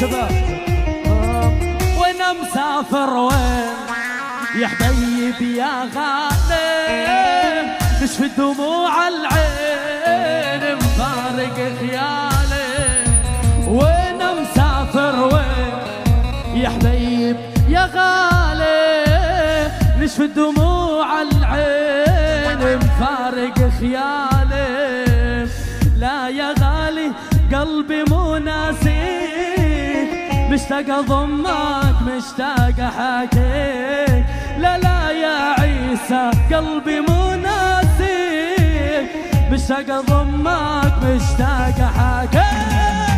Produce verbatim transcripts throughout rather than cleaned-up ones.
شباب وانا مسافر وين يا حبيبي يا غالي تشفي دموع العين مفارق خيالي وانا مسافر وين يا حبيب يا غالي نشفي دموع العين مفارق خيالي لا يا غالي قلبي مو ناسيك مشتاق اضمك مشتاق احاكيك لا لا يا عيسى قلبي مو ناسيك مشتاق اضمك مشتاق احاكيك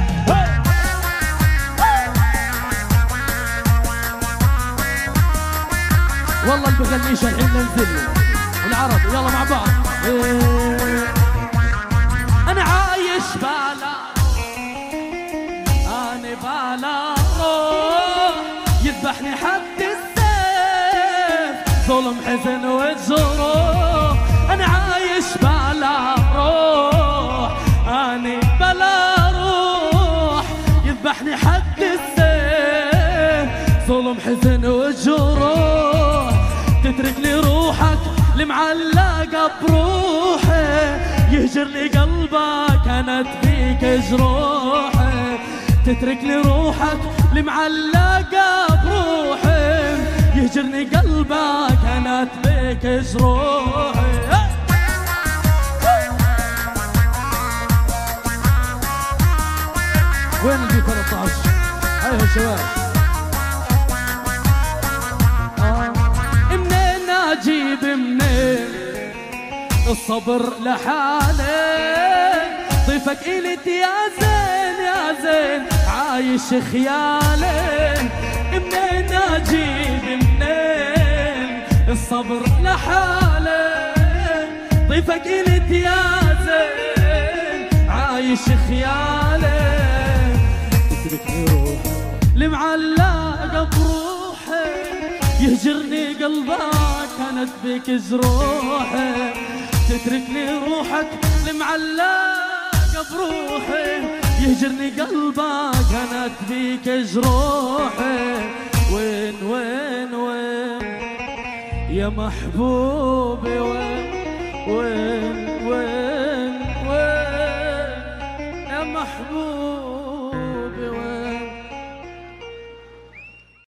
والله اللي بغنيش الحين ننزل العرب يلا مع بعض إيه. انا عايش بالا انا بالا روح يذبحني حد السيف ظلم حزن وجروح انا عايش بالا روح انا بالا روح يذبحني حد السيف ظلم حزن وجروح تترك لي روحك المعلقة بروحي يهجرني قلبك كانت فيك جروحي تترك لي روحك المعلقة بروحي يهجرني قلبك كانت فيك جروحي وين اللي ثلاثة عشر هاي شباب اجيب منين الصبر لحالي ضيفك إلت يا زين يا زين عايش خيالي منين اجيب منين الصبر لحالي ضيفك إلت يا زين عايش خيالي تتركني روحي المعلقة بروحي يهجرني قلبك كانت بك جروحي تتركني روحك المعلقة بروحي يهجرني قلبك كانت بك جروحي وين وين وين يا محبوبي وين وين وين